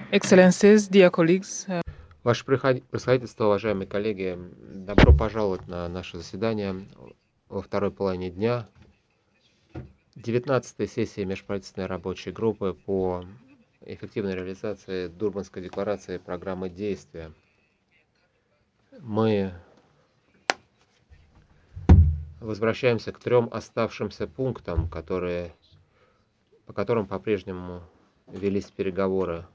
Excellencies, dear colleagues, Ваше Превосходительство, уважаемые коллеги, добро пожаловать на наше заседание во второй половине дня 19-й сессии межправительственной рабочей группы по эффективной реализации Дурбанской декларации программы действия. Мы возвращаемся к 3 оставшимся пунктам, по которым по-прежнему велись переговоры.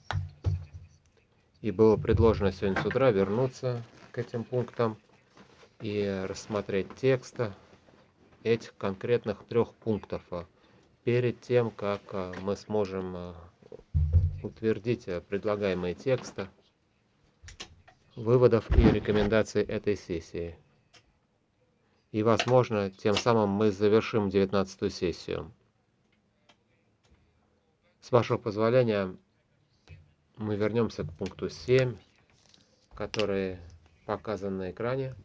И было предложено сегодня с утра вернуться к этим пунктам и рассмотреть текст этих конкретных 3 пунктов перед тем, как мы сможем утвердить предлагаемые тексты выводов и рекомендаций этой сессии. И, возможно, тем самым мы завершим 19-ю сессию. С вашего позволения, мы вернемся к пункту 7, который показан на экране.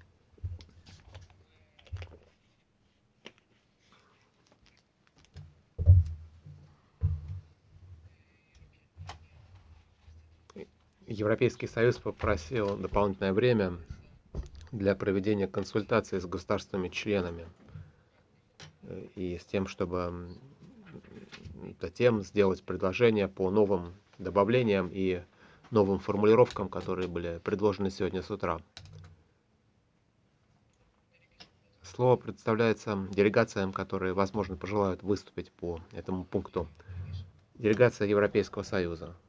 Европейский Союз попросил дополнительное время для проведения консультаций с государствами-членами и с тем, чтобы затем сделать предложения по новым добавлениям и новым формулировкам, которые были предложены сегодня с утра. Слово предоставляется делегациям, которые, возможно, пожелают выступить по этому пункту. Делегация Европейского Союза.